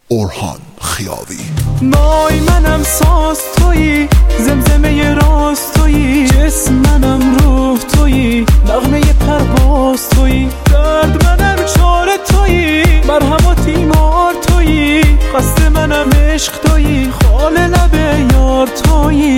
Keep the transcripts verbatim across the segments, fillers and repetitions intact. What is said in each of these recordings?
اورهان خیاوی. وای منم ساز تویی، زمزمه راست تویی، جسم منم روح تویی، نغمه پرواز تویی، درد منم چاره تویی، مرهم و تیمار تویی، قصد منم عشق تویی، خال لب یار تویی.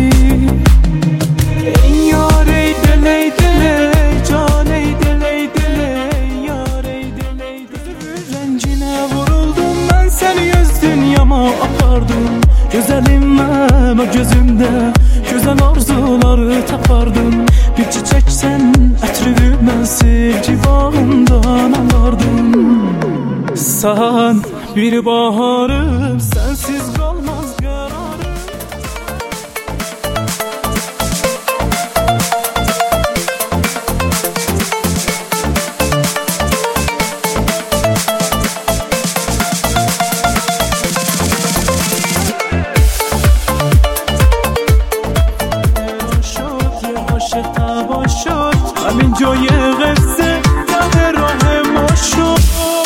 ای یار ای دل ای دل can ey dil ey dil ey yar ey dil ey dil. Rencine vuruldum ben, seni yüz dünyama apardım. Güzelimem o gözümde, güzel arzuları tapardım. Bir çiçek sen ətrimi ben sevgi bağımdan alardım. Sen bir baharım, sensiz kalmaz kararım. همین جای قصه ته راه ما شد،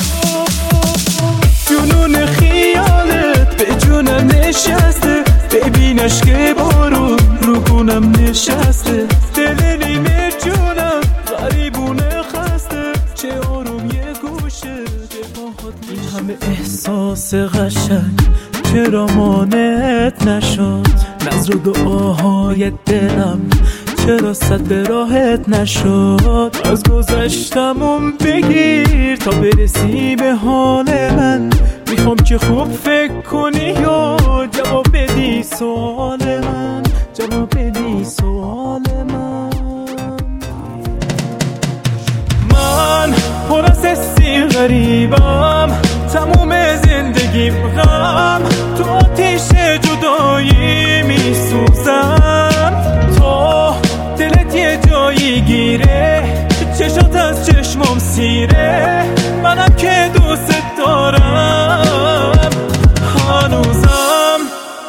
جنون خیالت به جونم نشسته، ببینش که بارون رو کنم نشسته، دل نیمه جونم غریبونه خسته، چه آروم یه گوشه دفاعات. این همه احساس قشنگ چرا مانعت نشد، نظر و دعاهای دلم چرا صد به راحت نشد. از گذشتمون بگیر تا برسی به حال من، میخوام که خوب فکر کنی و جواب بدی سوال من، جواب بدی سوال من. من پر از حسی غریبم، تموم زندگیم غم، تو آتیش جدایی میسوزم. تو دلت یه جایی گیره، چشات از چشمم سیره، منم که دوست دارم هنوزم.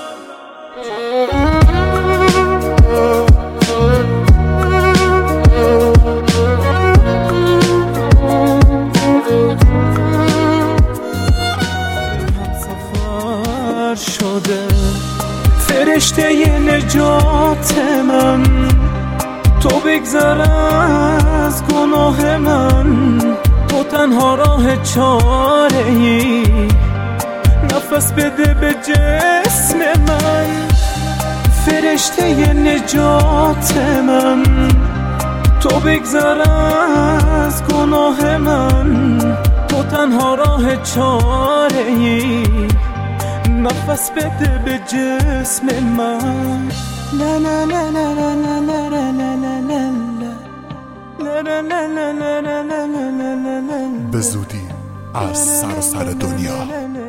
همسفر شده فرشته ی نجات من، تو بگذر از گناه من، تو تنها راه چاره ای، نفس بده به جسم من، فرشته ی نجات من، تو بگذر از گناه من، تو تنها راه چاره ای، نفس بده به جسم من. لا لا لا لا لا لا لا لا لا لا لا. به زودی از سراسر دنیا.